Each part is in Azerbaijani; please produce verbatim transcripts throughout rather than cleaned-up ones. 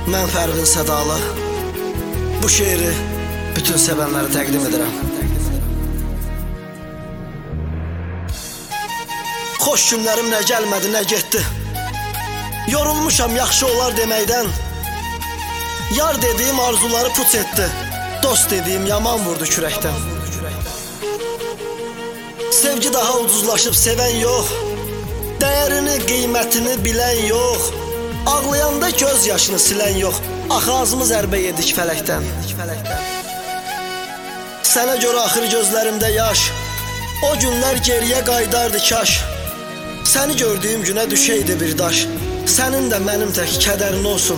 Mən Fərvin Sədalı bu şeiri bütün sevənlərə təqdim edirəm. Xoş günlərim nə gəlmədi, nə getdi. Yorulmuşam yaxşı olar deməkdən. Yar dediyim arzuları puç etdi. Dost dediyim yaman vurdu kürəkdən. Sevgi daha ucuzlaşıb sevən yox. Dəyərini, qiymətini bilən yox. Ağlayanda göz yaşını silən yox. Axı ağzımız ərbə yedik fələkdən. Sənə görə axır gözlərimdə yaş. O günlər geriyə qaydardı kaş. Səni gördüyüm günə düşəydi bir daş. Sənin də mənim tək kədərin olsun.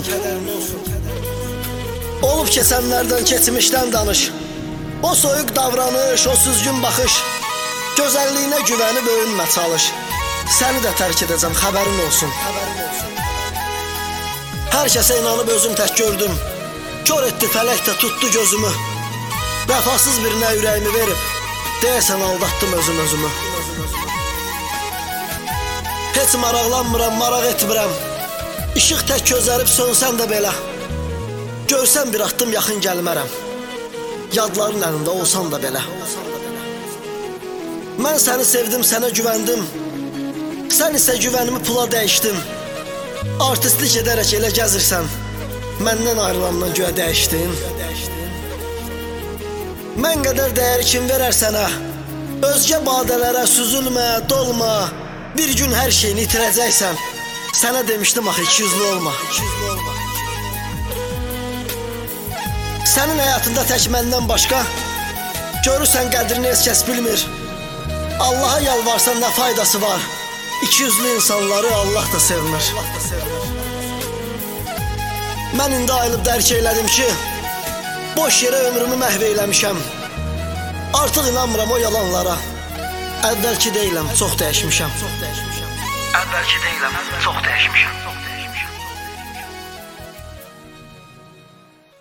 Olub keçənlərdən, keçmişdən danış. O soyuq davranış, o süzgün baxış. Gözəlliyinə güvənib öyünmə çalış. Səni də tərk edəcəm, xəbərin olsun. Hər kəsə inanıb özüm tək gördüm. Kör etdi fələk də tutdu gözümü. Vəfasız birinə ürəyimi verib, deyəsən aldatdım özüm özümü. Heç maraqlanmıram, maraq etmirəm. İşıq tək közərib sönsən də belə. Görsən bir addım yaxın gəlmərəm. Yadların əlində olsan da belə. Mən səni sevdim, sənə güvəndim. Sən isə güvənimi pula dəyişdin. Artistlik edərək elə gəzirsən. Məndən ayrılandan göyə dəyişdin. Mən qədər dəyəri kim verər sənə? Özgə badələrə süzülmə, dolma. Bir gün hər şeyini itirəcəksən. Sənə demişdim axı ikiyüzlü olma. Sənin həyatında tək məndən başqa görürsən qədrini heç kəs bilmir. Allaha yalvarsan nə faydası var? İkiyüzlü insanları Allah da sevmir. Mən indi ayılıb dərk elədim ki, boş yerə ömrümü məhv eləmişəm. Artıq inanmıram o yalanlara. Əvvəlki deyiləm, çox dəyişmişəm. Əvvəlki deyiləm, çox dəyişmişəm.